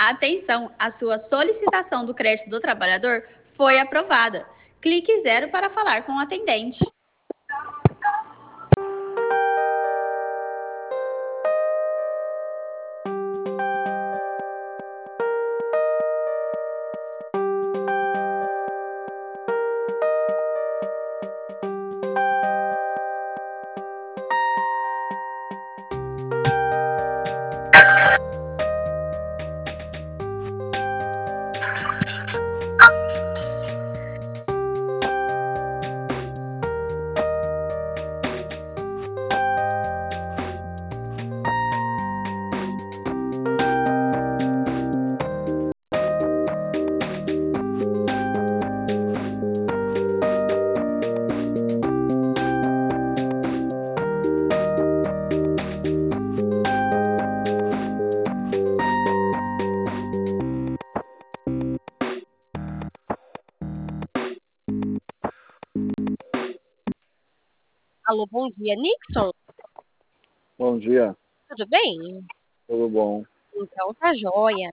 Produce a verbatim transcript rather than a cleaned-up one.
Atenção, a sua solicitação do crédito do trabalhador foi aprovada. Clique zero para falar com o atendente. Alô, bom dia, Nixon? Bom dia, Tudo bem? tudo bom? Então, tá joia.